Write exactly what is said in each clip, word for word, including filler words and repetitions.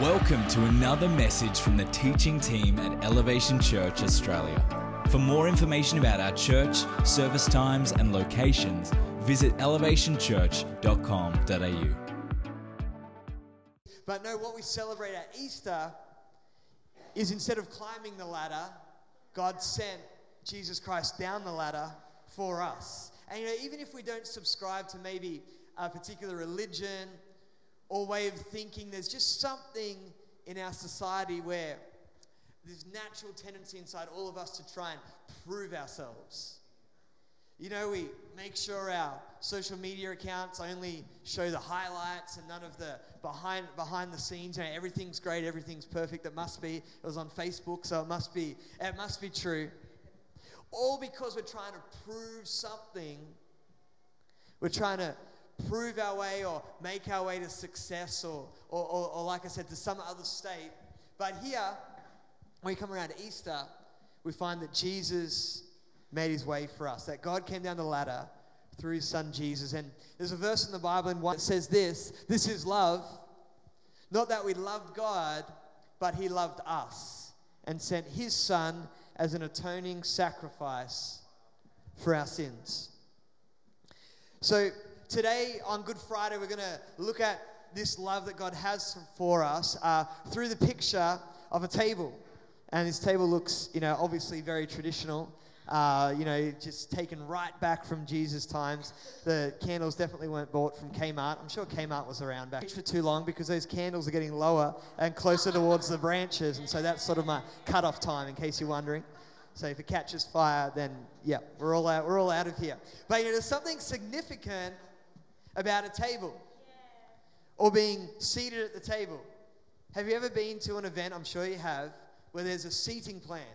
Welcome to another message from the teaching team at Elevation Church Australia. For more information about our church, service times and locations, visit elevation church dot com dot a u. But no, what we celebrate at Easter is instead of climbing the ladder, God sent Jesus Christ down the ladder for us. And you know, even if we don't subscribe to maybe a particular religion or way of thinking, there's just something in our society where there's natural tendency inside all of us to try and prove ourselves. You know, we make sure our social media accounts only show the highlights and none of the behind behind the scenes. You know, everything's great, everything's perfect. It must be. It was on Facebook, so it must be. It must be true. All because we're trying to prove something. We're trying to prove our way or make our way to success or, or, or, or like I said, to some other state. But here, when we come around to Easter, we find that Jesus made his way for us, that God came down the ladder through his son Jesus. And there's a verse in the Bible in one that says this, this is love, not that we loved God, but he loved us and sent his son as an atoning sacrifice for our sins. So today on Good Friday, we're going to look at this love that God has for us uh, through the picture of a table. And this table looks, you know, obviously very traditional. Uh, you know, just taken right back from Jesus' times. The candles definitely weren't bought from Kmart. I'm sure Kmart was around back for too long because those candles are getting lower and closer towards the branches. And so that's sort of my cut-off time, in case you're wondering. So if it catches fire, then, yeah, we're all out, we're all out of here. But, you know, there's something significant about a table or being seated at the table. Have you ever been to an event, I'm sure you have, where there's a seating plan?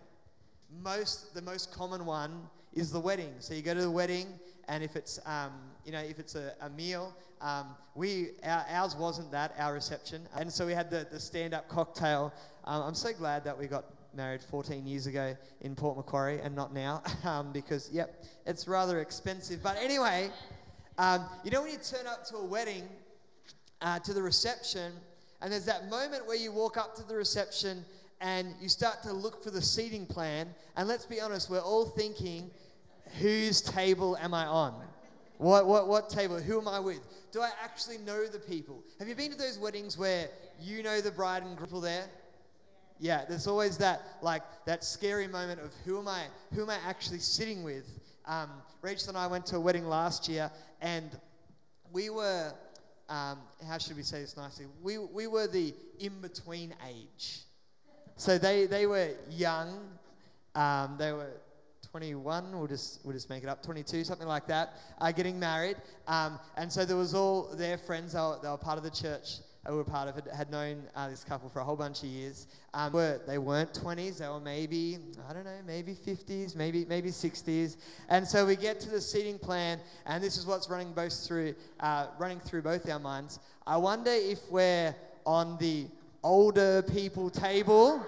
Most, the most common one is the wedding. So you go to the wedding, and if it's, um, you know, if it's a, a meal, um, we, our, ours wasn't that, our reception. And so we had the, the stand-up cocktail. Um, I'm so glad that we got married fourteen years ago in Port Macquarie and not now, um, because, yep, it's rather expensive. But anyway, um, you know when you turn up to a wedding, uh, to the reception, and there's that moment where you walk up to the reception and you start to look for the seating plan, and let's be honest, we're all thinking, whose table am I on? What what what table? Who am I with? Do I actually know the people? Have you been to those weddings where you know the bride and groom there? Yeah, there's always that like that scary moment of who am I who am I actually sitting with? Um, Rachel and I went to a wedding last year, and we were um, how should we say this nicely? We we were the in-between age. So they, they were young, um, they were twenty-one, we'll just we'll just make it up, twenty-two, something like that, uh, getting married. Um, and so there was all their friends, they were, they were part of the church, they were part of it, had known uh, this couple for a whole bunch of years. Um, were, they weren't twenties, they were maybe, I don't know, maybe fifties, maybe maybe sixties. And so we get to the seating plan, and this is what's running both through, uh, running through both our minds. I wonder if we're on the older people table,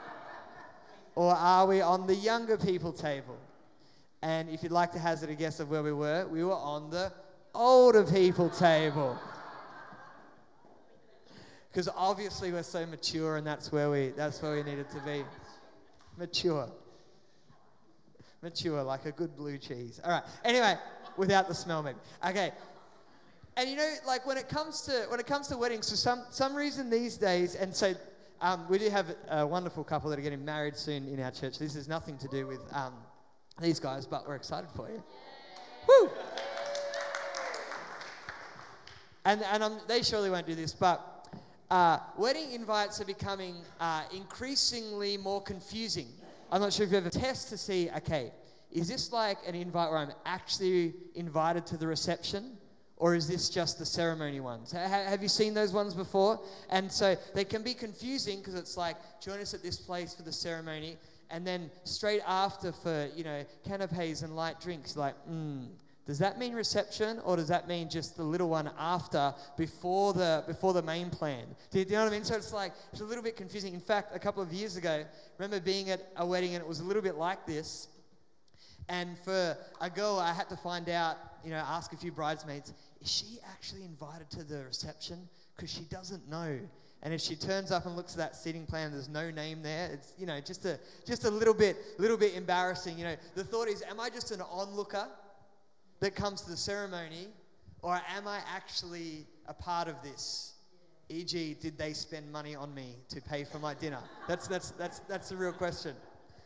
or are we on the younger people table? And if you'd like to hazard a guess of where we were, we were on the older people table. Because obviously we're so mature, and that's where we that's where we needed to be. Mature. Mature, like a good blue cheese. All right. Anyway, without the smell maybe. Okay. And you know, like when it comes to when it comes to weddings, for some some reason these days, and so um, we do have a wonderful couple that are getting married soon in our church. This has nothing to do with um, these guys, but we're excited for you. Woo! And and um, they surely won't do this, but uh, wedding invites are becoming uh, increasingly more confusing. I'm not sure if you ever test to see, okay, is this like an invite where I'm actually invited to the reception? Or is this just the ceremony ones? Have you seen those ones before? And so they can be confusing because it's like, join us at this place for the ceremony, and then straight after for, you know, canapes and light drinks, like, hmm, does that mean reception, or does that mean just the little one after, before the before the main plan? Do you, do you know what I mean? So it's like, it's a little bit confusing. In fact, a couple of years ago, I remember being at a wedding, and it was a little bit like this. And for a girl, I had to find out, you know, ask a few bridesmaids, is she actually invited to the reception? Because she doesn't know. And if she turns up and looks at that seating plan, there's no name there. It's, you know, just a just a little bit, little bit embarrassing. You know, the thought is, am I just an onlooker that comes to the ceremony, or am I actually a part of this? for example, did they spend money on me to pay for my dinner? That's that's that's that's the real question.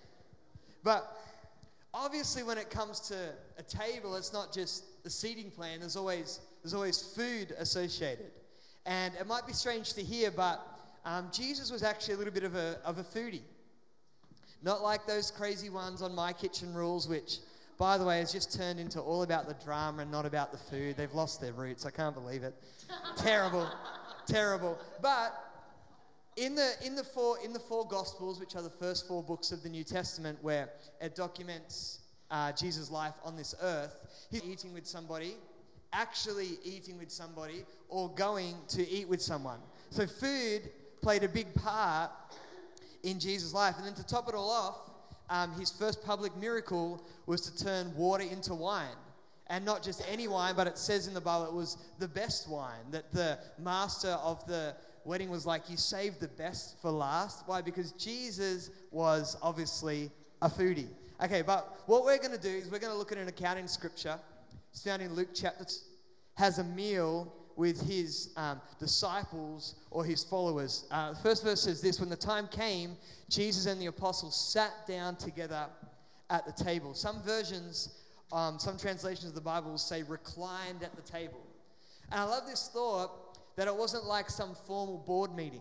But obviously, when it comes to a table, it's not just the seating plan. There's always there's always food associated. And it might be strange to hear, but um, Jesus was actually a little bit of a of a foodie. Not like those crazy ones on My Kitchen Rules, which, by the way, has just turned into all about the drama and not about the food. They've lost their roots. I can't believe it. Terrible, terrible. But in the in the four in the four Gospels, which are the first four books of the New Testament, where it documents uh, Jesus' life on this earth, he's eating with somebody, actually eating with somebody, or going to eat with someone. So food played a big part in Jesus' life. And then to top it all off, um, his first public miracle was to turn water into wine. And not just any wine, but it says in the Bible it was the best wine, that the master of the wedding was like, you saved the best for last. Why? Because Jesus was obviously a foodie. Okay, but what we're going to do is we're going to look at an account in Scripture. It's found in Luke chapter two. Has a meal with his um, disciples or his followers. Uh, the first verse says this: when the time came, Jesus and the apostles sat down together at the table. Some versions, um, some translations of the Bible will say reclined at the table. And I love this thought that it wasn't like some formal board meeting.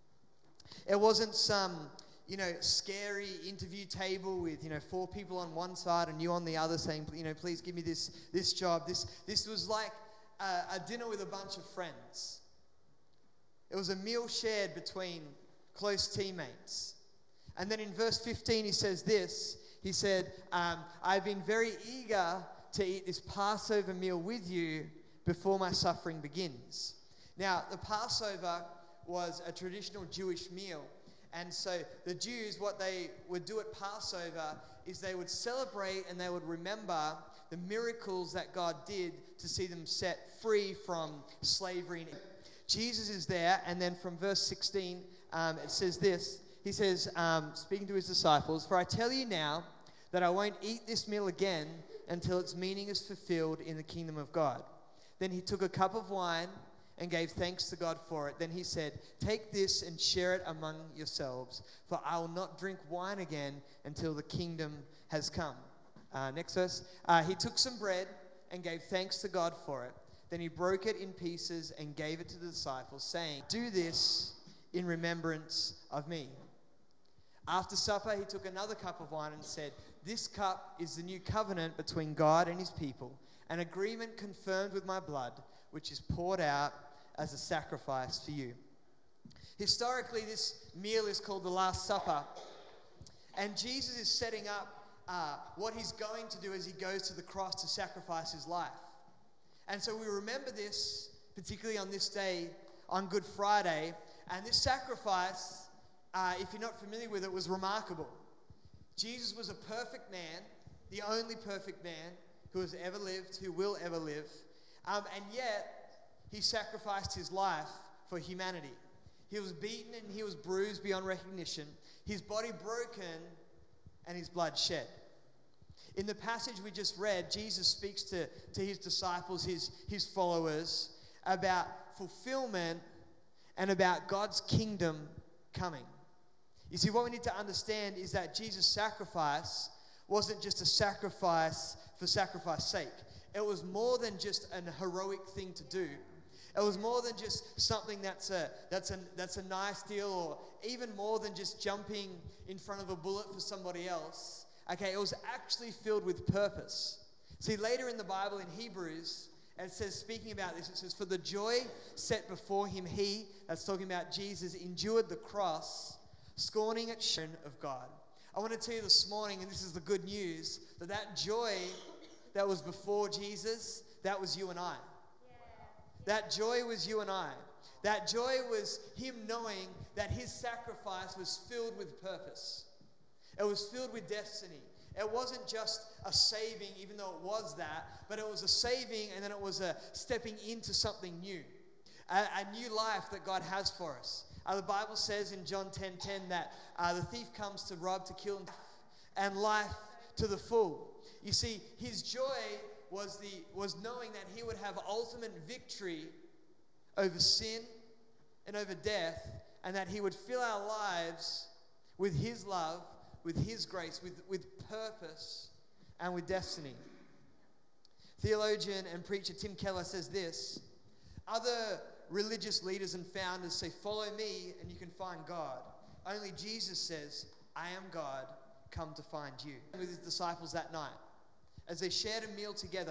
It wasn't some, you know, scary interview table with, you know, four people on one side and you on the other saying, you know, please give me this this job. This this was like a, a dinner with a bunch of friends. It was a meal shared between close teammates. And then in verse fifteen, he says this. He said, um, I've been very eager to eat this Passover meal with you before my suffering begins. Now, the Passover was a traditional Jewish meal. And so the Jews, what they would do at Passover is they would celebrate and they would remember the miracles that God did to see them set free from slavery. Jesus is there, and then from verse sixteen, um, it says this. He says, um, speaking to his disciples, for I tell you now that I won't eat this meal again until its meaning is fulfilled in the kingdom of God. Then he took a cup of wine and gave thanks to God for it. Then he said, take this and share it among yourselves, for I will not drink wine again until the kingdom has come. Uh, next verse. Uh, he took some bread and gave thanks to God for it. Then he broke it in pieces and gave it to the disciples, saying, do this in remembrance of me. After supper, he took another cup of wine and said, this cup is the new covenant between God and his people, an agreement confirmed with my blood, which is poured out as a sacrifice for you. Historically, this meal is called the Last Supper. And Jesus is setting up uh, what he's going to do as he goes to the cross to sacrifice his life. And so we remember this, particularly on this day, on Good Friday. And this sacrifice, uh, if you're not familiar with it, was remarkable. Jesus was a perfect man, the only perfect man who has ever lived, who will ever live. Um, and yet, he sacrificed his life for humanity. He was beaten and he was bruised beyond recognition. His body broken and his blood shed. In the passage we just read, Jesus speaks to, to his disciples, his, his followers, about fulfillment and about God's kingdom coming. You see, what we need to understand is that Jesus' sacrifice wasn't just a sacrifice for sacrifice's sake. It was more than just an heroic thing to do. It was more than just something that's a that's a that's a nice deal, or even more than just jumping in front of a bullet for somebody else. Okay, it was actually filled with purpose. See, later in the Bible in Hebrews, it says, speaking about this, it says, for the joy set before him, he, that's talking about Jesus, endured the cross, scorning its shame of God. I want to tell you this morning, and this is the good news, that that joy that was before Jesus, that was you and I. That joy was you and I. That joy was him knowing that his sacrifice was filled with purpose. It was filled with destiny. It wasn't just a saving, even though it was that, but it was a saving, and then it was a stepping into something new. A, a new life that God has for us. Uh, the Bible says in John ten ten that uh, the thief comes to rob, to kill, and life to the full. You see, his joy was the was knowing that he would have ultimate victory over sin and over death, and that he would fill our lives with his love, with his grace, with, with purpose, and with destiny. Theologian and preacher Tim Keller says this: other religious leaders and founders say, follow me and you can find God. Only Jesus says, I am God, come to find you. With his disciples that night, as they shared a meal together,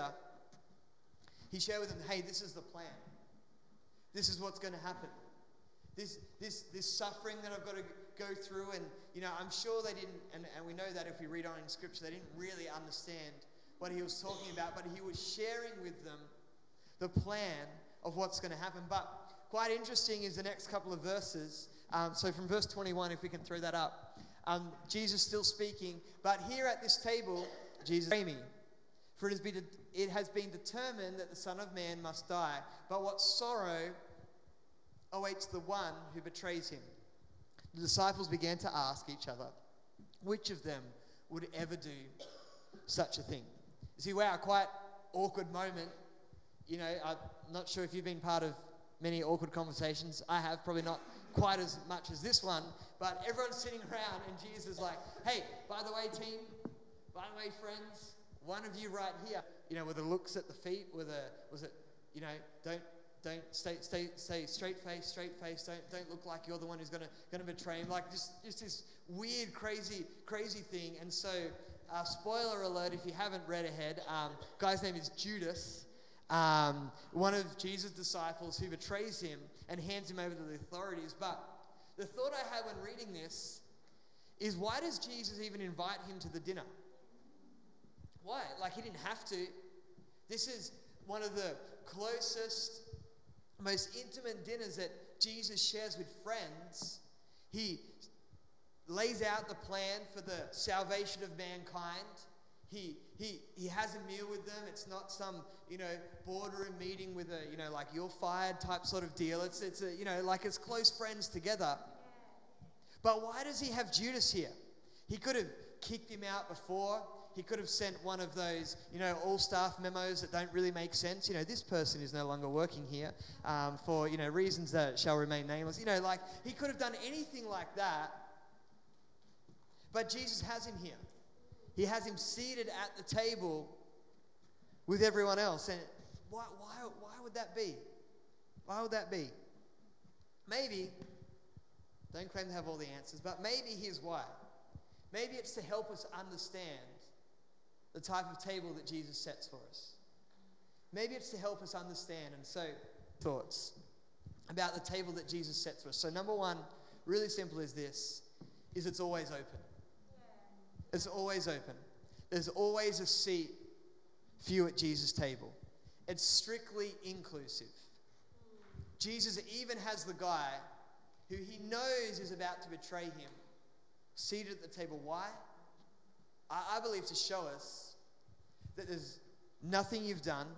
he shared with them, hey, this is the plan. This is what's going to happen. This this this suffering that I've got to go through, and you know, I'm sure they didn't, and, and we know that if we read on in Scripture, they didn't really understand what he was talking about, but he was sharing with them the plan of what's going to happen. But quite interesting is the next couple of verses. Um, so from verse twenty-one, if we can throw that up, um, Jesus still speaking, but here at this table, Jesus pray me, for it has been it has been determined that the Son of Man must die. But what sorrow awaits the one who betrays him. The disciples began to ask each other, which of them would ever do such a thing? You see, wow, quite awkward moment. You know, I'm not sure if you've been part of many awkward conversations. I have, probably not quite as much as this one, but everyone's sitting around and Jesus is like, hey, by the way, team, by the way, friends, one of you right here, you know, with the looks at the feet, with a, was it, you know, don't, don't stay, stay, stay straight face, straight face. Don't, don't look like you're the one who's gonna, gonna betray him. Like just, just this weird, crazy, crazy thing. And so, uh, spoiler alert, if you haven't read ahead, um, guy's name is Judas, um, one of Jesus' disciples who betrays him and hands him over to the authorities. But the thought I had when reading this is, why does Jesus even invite him to the dinner? Why? Like, he didn't have to. This is one of the closest, most intimate dinners that Jesus shares with friends. He lays out the plan for the salvation of mankind. He he he has a meal with them. It's not some, you know, boardroom meeting with a, you know, like you're fired type sort of deal. It's it's a, you know, like it's close friends together. But why does he have Judas here? He could have kicked him out before. He could have sent one of those, you know, all staff memos that don't really make sense. You know, this person is no longer working here um, for, you know, reasons that shall remain nameless. You know, like he could have done anything like that. But Jesus has him here. He has him seated at the table with everyone else. And why, why, why would that be? Why would that be? Maybe, don't claim to have all the answers, but maybe here's why. Maybe it's to help us understand the type of table that Jesus sets for us. Maybe it's to help us understand. And so, thoughts about the table that Jesus sets for us. So number one, really simple is this, is it's always open. It's always open. There's always a seat for you at Jesus' table. It's strictly inclusive. Jesus even has the guy who he knows is about to betray him seated at the table. Why? I, I believe to show us that there's nothing you've done,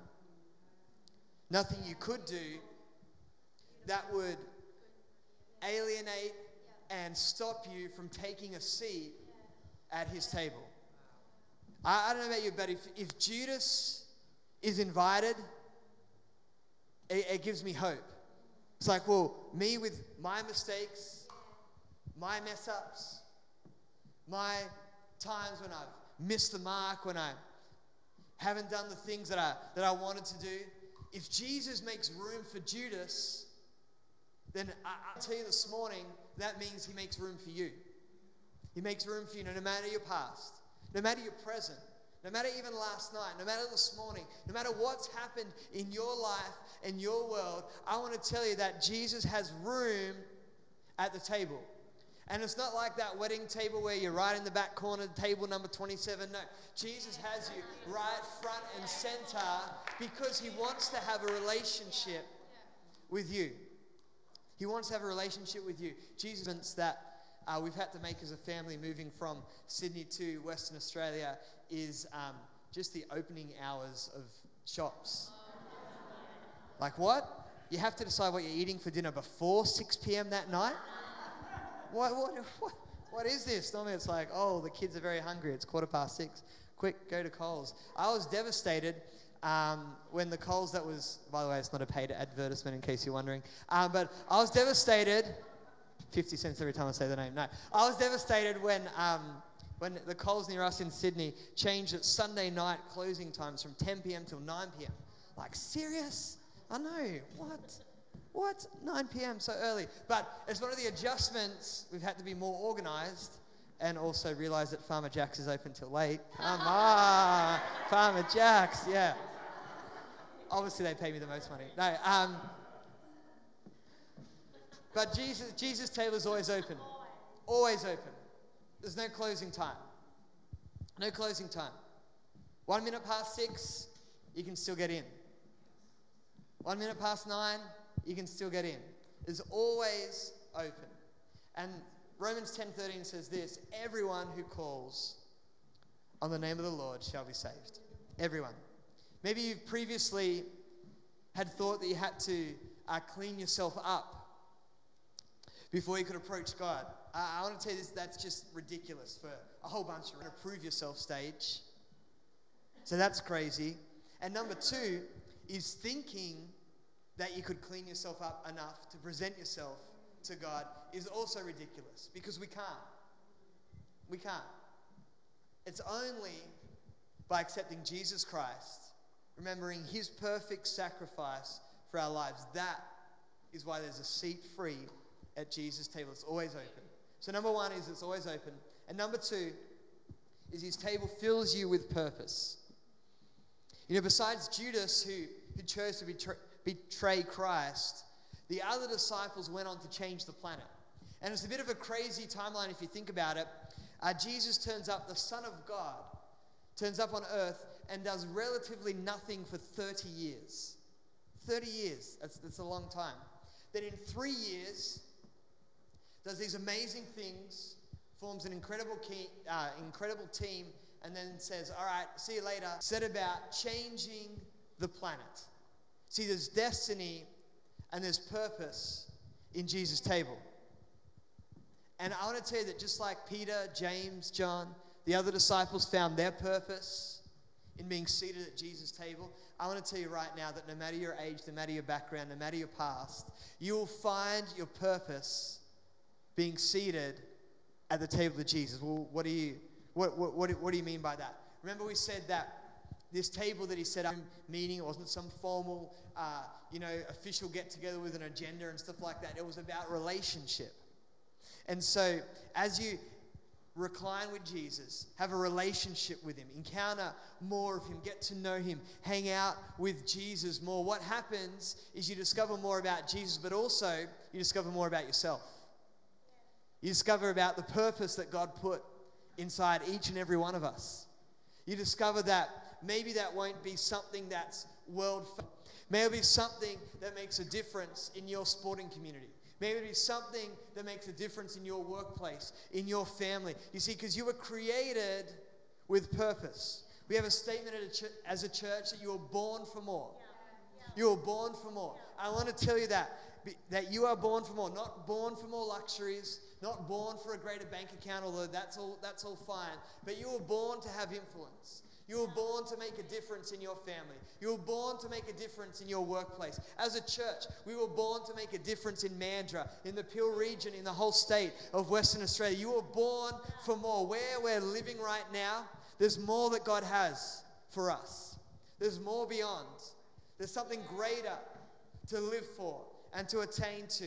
nothing you could do that would alienate and stop you from taking a seat at his table. I, I don't know about you, but if, if Judas is invited, it, it gives me hope. It's like, well, me with my mistakes, my mess-ups, my times when I've missed the mark, when I haven't done the things that I that I wanted to do. If Jesus makes room for Judas, then I, I'll tell you this morning, that means he makes room for you. He makes room for you, no matter your past, no matter your present, no matter even last night, no matter this morning, no matter what's happened in your life and your world. I want to tell you that Jesus has room at the table. And it's not like that wedding table where you're right in the back corner, table number twenty-seven. No, Jesus has you right front and center because he wants to have a relationship with you. He wants to have a relationship with you. Jesus, that uh, we've had to make as a family moving from Sydney to Western Australia is um, just the opening hours of shops. Like what? You have to decide what you're eating for dinner before six p.m. that night? What, what, what, what is this? Normally it's like, oh, the kids are very hungry. It's quarter past six. Quick, go to Coles. I was devastated um, when the Coles that was, by the way, it's not a paid advertisement in case you're wondering, um, but I was devastated, fifty cents every time I say the name, no. I was devastated when um, when the Coles near us in Sydney changed its Sunday night closing times from ten p.m. till nine p.m. Like, serious? I know, what? What? nine p.m. so early? But it's one of the adjustments. We've had to be more organised and also realise that Farmer Jack's is open till late. Come on, Farmer Jack's, yeah. Obviously, they pay me the most money. No, um, but Jesus, Jesus' table is always open. Always open. There's no closing time. No closing time. One minute past six, you can still get in. One minute past nine, you can still get in. It's always open. And Romans ten thirteen says this, everyone who calls on the name of the Lord shall be saved. Everyone. Maybe you've previously had thought that you had to uh, clean yourself up before you could approach God. Uh, I want to tell you this, that's just ridiculous for a whole bunch of a prove yourself stage. So that's crazy. And number two is thinking that you could clean yourself up enough to present yourself to God is also ridiculous because we can't. We can't. It's only by accepting Jesus Christ, remembering his perfect sacrifice for our lives. That is why there's a seat free at Jesus' table. It's always open. So number one is it's always open. And number two is his table fills you with purpose. You know, besides Judas, who, who chose to betray, betray Christ, the other disciples went on to change the planet. And it's a bit of a crazy timeline if you think about it. Uh, Jesus turns up, the Son of God, turns up on earth and does relatively nothing for thirty years. thirty years, that's, that's a long time. Then in three years, does these amazing things, forms an incredible, key, uh, incredible team, and then says, all right, see you later. Set about changing the planet. See, there's destiny and there's purpose in Jesus' table. And I want to tell you that just like Peter, James, John, the other disciples found their purpose in being seated at Jesus' table, I want to tell you right now that no matter your age, no matter your background, no matter your past, you will find your purpose being seated at the table of Jesus. Well, what do you, what, what, what, what do you mean by that? Remember we said that this table that he set up, meeting, it wasn't some formal, uh, you know, official get-together with an agenda and stuff like that. It was about relationship. And so as you recline with Jesus, have a relationship with him, encounter more of him, get to know him, hang out with Jesus more, what happens is you discover more about Jesus, but also you discover more about yourself. You discover about the purpose that God put inside each and every one of us. You discover that maybe that won't be something that's world famous. Maybe it'll be something that makes a difference in your sporting community. Maybe it'll be something that makes a difference in your workplace, in your family. You see, because you were created with purpose. We have a statement at a ch- as a church that you were born for more. You were born for more. I want to tell you that, that you are born for more. Not born for more luxuries, not born for a greater bank account, although that's all, that's all fine. But you were born to have influence. You were born to make a difference in your family. You were born to make a difference in your workplace. As a church, we were born to make a difference in Mandurah, in the Peel region, in the whole state of Western Australia. You were born for more. Where we're living right now, there's more that God has for us. There's more beyond. There's something greater to live for and to attain to.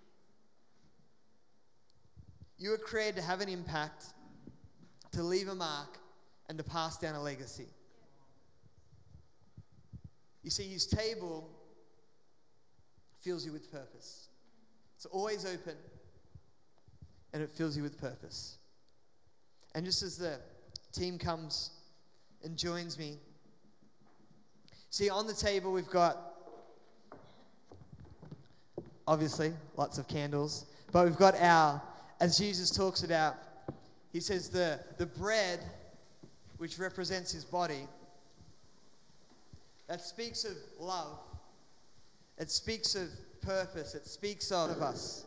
You were created to have an impact, to leave a mark, and to pass down a legacy. You see, his table fills you with purpose. It's always open, and it fills you with purpose. And just as the team comes and joins me, see, on the table we've got, obviously, lots of candles, but we've got our, as Jesus talks about, he says the, the bread, which represents his body, that speaks of love, It speaks of purpose. It speaks of us.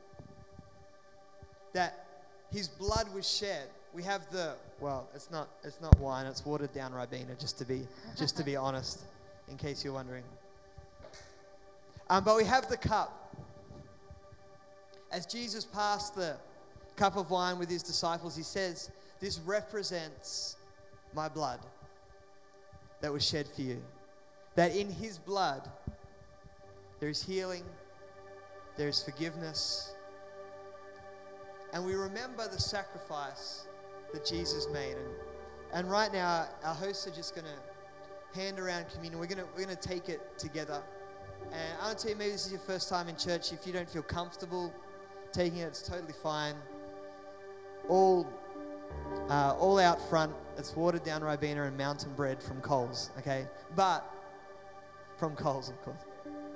That his blood was shed. We have the, well, it's not it's not wine, it's watered down Ribena, just to be just to be honest, in case you're wondering. Um, but we have the cup. As Jesus passed the cup of wine with his disciples, he says, this represents my blood that was shed for you. That in his blood, there is healing, there is forgiveness. And we remember the sacrifice that Jesus made. And, and right now, our hosts are just going to hand around communion. We're going to we're going to take it together. And I want to tell you, maybe this is your first time in church. If you don't feel comfortable taking it, it's totally fine. All, uh, all out front, it's watered down Ribena and mountain bread from Coles, okay? But, from Coles, of course.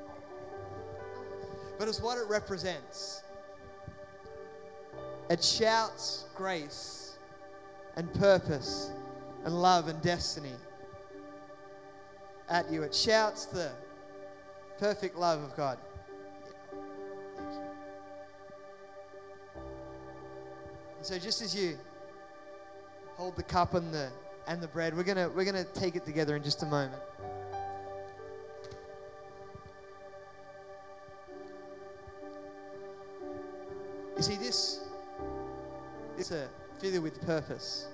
But it's what it represents. It shouts grace and purpose and love and destiny at you. It shouts the perfect love of God. Thank you. And so just as you hold the cup and the and the bread, we're gonna we're gonna take it together in just a moment. You see, this is a fill you with purpose.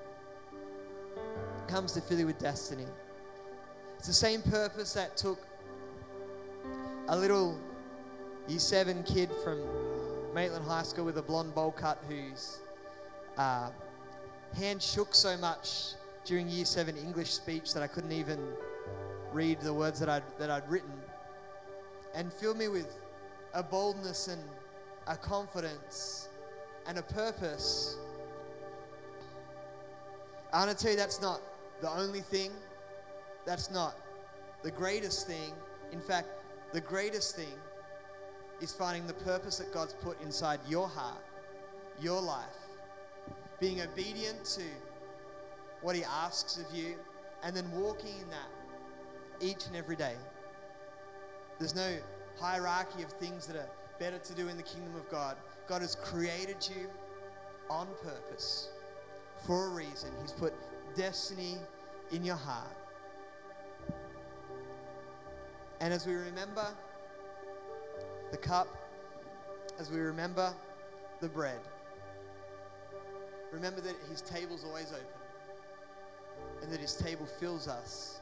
It comes to fill you with destiny. It's the same purpose that took a little year seven kid from Maitland High School with a blonde bowl cut whose uh, hand shook so much during year seven English speech that I couldn't even read the words that I'd, that I'd written, and filled me with a boldness and a confidence and a purpose. I want to tell you, that's not the only thing. That's not the greatest thing. In fact, the greatest thing is finding the purpose that God's put inside your heart, your life, being obedient to what he asks of you, and then walking in that each and every day. There's no hierarchy of things that are better to do in the kingdom of God. God has created you on purpose for a reason. He's put destiny in your heart. And as we remember the cup, as we remember the bread, remember that his table's always open and that his table fills us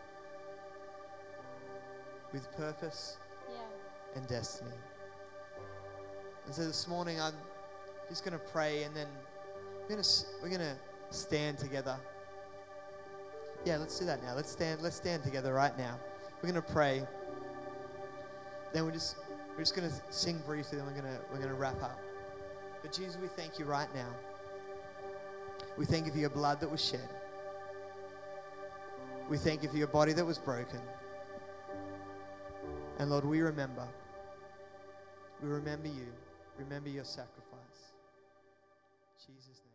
with purpose Yeah. and destiny. And so this morning I'm just going to pray, and then we're going to we're going to stand together. Yeah, let's do that now. Let's stand let's stand together right now. We're going to pray. Then we're just we're just going to sing briefly, then we're going to we're going to wrap up. But Jesus, we thank you right now. We thank you for your blood that was shed. We thank you for your body that was broken. And Lord, we remember. We remember you. Remember your sacrifice. In Jesus' name.